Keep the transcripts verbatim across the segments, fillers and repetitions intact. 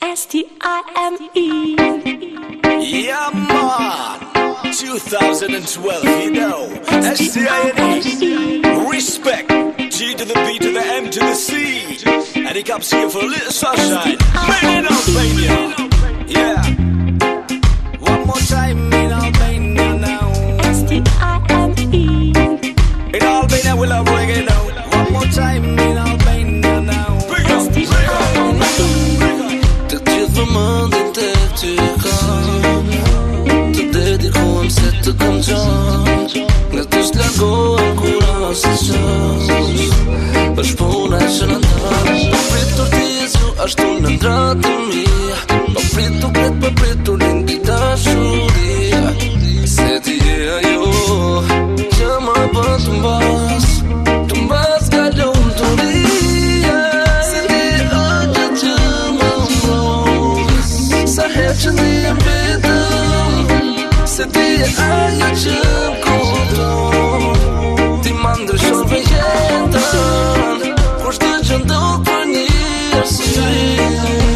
S T I M E. Yeah, man. twenty twelve, you know. S T I M E. Respect. G to the B to the M to the C. And he comes here for a little sunshine. Made in Albania. Yeah. One more time in Albania now. S T I M E. In Albania we love reggae now. One more time in Albania now. Bring up, bring up, bring up. Të gjithë vëmendin tek ty kam. Të dedikohem se të kam qanë. Nga të shlargohem kur as e qash. Është puna që në ndash. Po pritur ti zju ashtu në ndratë mi. Po pritur kret po pritur lindi dashuria. Se ti je ajo që më bën të mbas. Të mbas nga lumturia. Se ti është që më mbros. Sa herë që ndiem vetëm. Se ti je ajo që më kupton. Ti ma ndryshon për jetën. Kur shtë që ndodh për një arsye.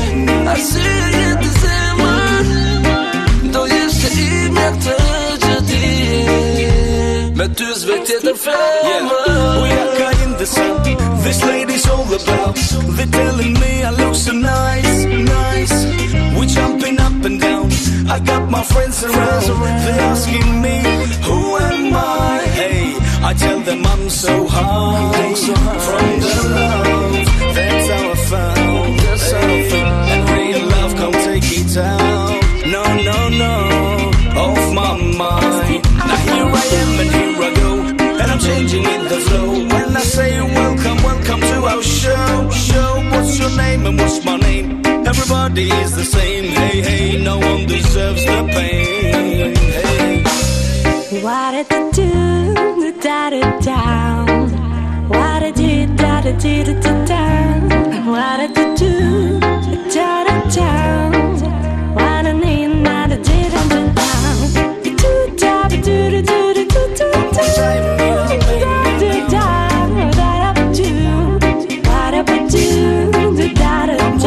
Arsye të zemër. Do jesh që i mja këtë që ti je. Me ty s've tjetër femër. Bujaka in the sun. This lady's all about. They're telling me I look so nice, nice. We jumping up and down. I got my friends around. They're asking me, who am I? Hey, I tell them I'm so high. From the love, that's how I found. Hey, and real love can't take it out. No, no, no, off my mind. Now here I am and here I go. And I'm changing in the flow. When I say welcome, welcome to our show. Show, what's your name and what's my name? Everybody is the same. Hey, hey, no one deserves the pain. Hey. What did they do? Da da down. What did you da da da da down? What did they do? Da da down. What I need now da da da down. Do da do do do do do do. One time, Da da da da da do. What I would do? Da da down.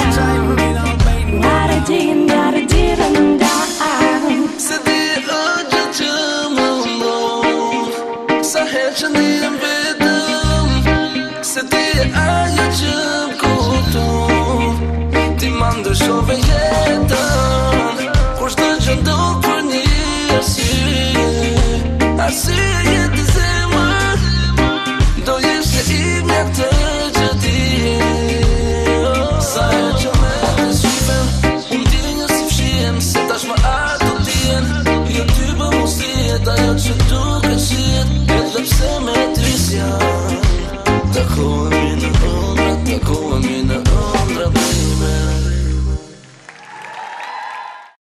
What I did da da da down. Se ti është që më mbron. Sa herë që ndiem vetëm. Se ti je ajo që më kupton. Ti ma ndryshove jetën. Kur shtë që ndodh për një arsye. Arsye